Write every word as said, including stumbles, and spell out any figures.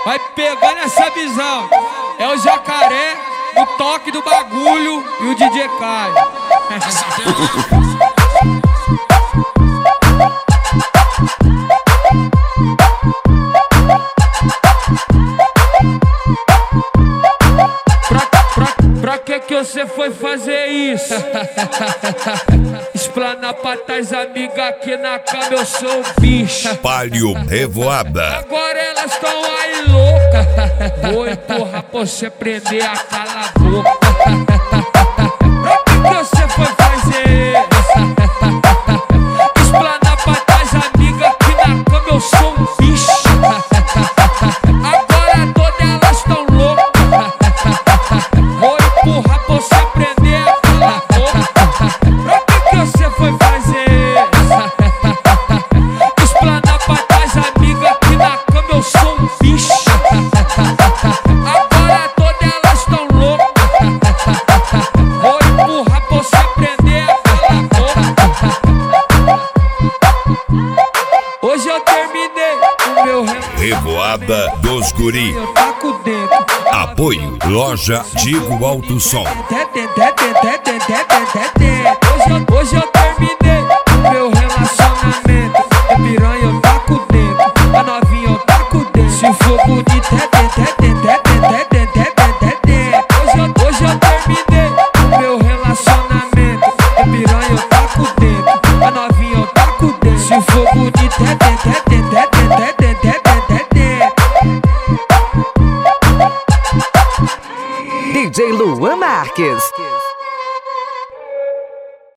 Vai pegando essa visão. É o jacaré, o toque do bagulho e o D J Caio. pra, pra, pra que que você foi fazer isso? Explana pra trás, amiga, aqui na cama eu sou o bicho. Espalho Revoada. Agora elas tão aí louca. Vou empurrar pra você prender a cala a boca. Pra que que você foi fazer? Explana pra trás, amiga, aqui na cama eu sou um bicho. Agora todas elas tão loucas. Vou empurrar pra você prender a cala a boca. Pra que que você foi fazer? Explana pra trás, amiga, aqui na cama eu sou um bicho. Agora todas elas tão loucas. Vou empurrar pra você prender a cala a boca. Hoje eu terminei o meu relacionamento. Revoada dos Guri. Eu taco dentro. Apoio Loja Digo Alto Som. Hoje eu, hoje eu terminei o meu relacionamento. A piranha eu taco dentro, a novinha eu taco dentro. Se for bonita, hoje eu, hoje eu terminei o meu relacionamento. A piranha eu taco dentro, a novinha eu taco dentro. Se for bonita, D J Luan Marques.